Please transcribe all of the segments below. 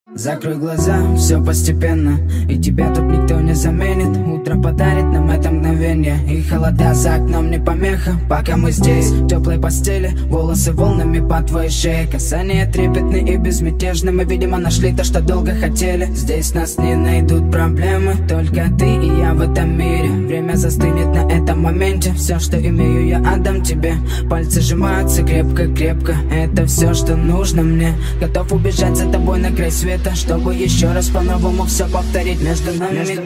Закрой глаза, все постепенно, и тебя тут никто не заменит. Утро подарит нам это мгновение, и холода за окном не помеха. Пока мы здесь, в теплой постели, волосы волнами по твоей шее. Касания трепетны и безмятежны, мы, видимо, нашли то, что долго хотели. Здесь нас не найдут проблемы, только ты и я в этом мире. Время застынет на этом моменте, все, что имею, я отдам тебе. Пальцы сжимаются крепко-крепко, это все, что нужно мне. Готов убежать за тобой на край света, чтобы еще раз по-новому все повторить между нами.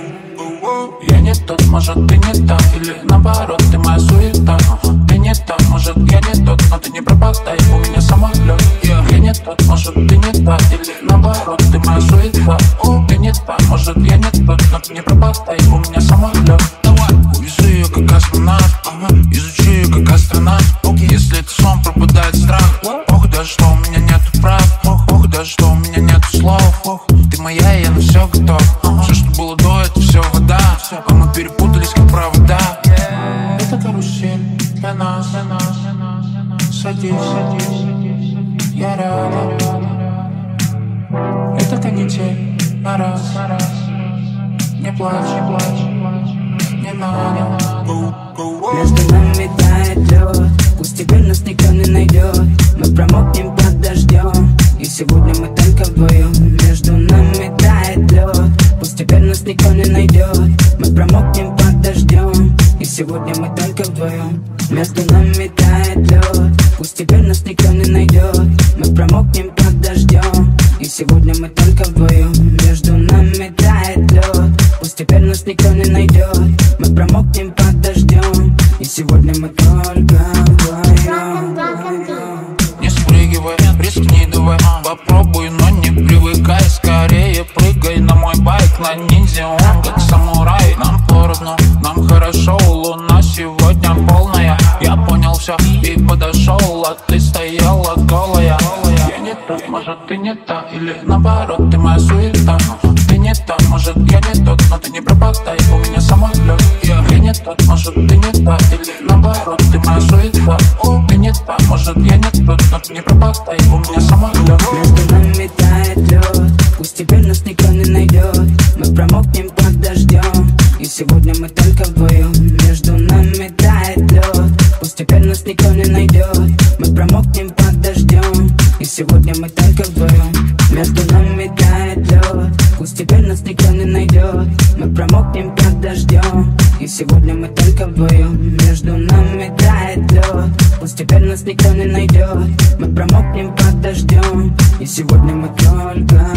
Я не тот, может ты не та, или наоборот, ты моя суета. Ты не та, может я не тот, но ты не пропадай, у меня самолет. Я не тот, может ты не та, или наоборот, ты моя суета. Ты не та, может я не тот, но ты не пропадай, у меня самолет. Увезу ее как астронавт, изучу ее как астронавт. Если это сон, пропадает страх. Ох, даже что у меня нету прав, ох, даже что у меня нету слов. Ты моя, и я на все готов. Все, что было до, это все вода, а мы перепутались как провода. Это карусель для нас. Садись, я рядом. Это канитель на раз. Не плачь, не надо. Между нами тает лед, пусть теперь нас никто не найдет. Мы промокнем под дождем, и сегодня мы только вдвоем. Между нами тает лед, пусть теперь нас никто не найдет. Мы промокнем под дождем, и сегодня мы только вдвоем. Между нами тает лед, пусть теперь нас никто не найдет. Мы промокнем под дождем, и сегодня мы только вдвоем. Между нами тает лед, пусть теперь нас никто не найдет. Мы промокнем под дождем, и сегодня мы только вдвоем. Не спрыгивай, рискни давай, попробуй, но не привыкай. Скорее прыгай на мой байк, на ниндзя, он как самурай. Нам поровну, нам хорошо, луна сегодня полная. Я понял все и подошел, а ты стояла голая. Я не тот, может ты не та, или наоборот, ты моя суета. Ты не та, может я не тот, но ты не пропадай, у меня самолет. Я не тот, может ты не та, или наоборот, ты моя суета. Ты не та, может я не тот, но ты не пропадай, у меня самолет. Между нами тает лед, пусть теперь нас никто не найдет. Мы промокнем под дождем, и сегодня мы только вдвоем. Между нами тает лед, пусть теперь нас никто не найдет. Мы промокнем под дождем, и сегодня мы только вдвоем. Между нами тает лед, пусть теперь нас никто не найдет. Мы промокнем под дождем, и сегодня мы только вдвоем. Между нами тает лед, пусть теперь нас никто не найдет. Мы промокнем под дождем, и сегодня мы только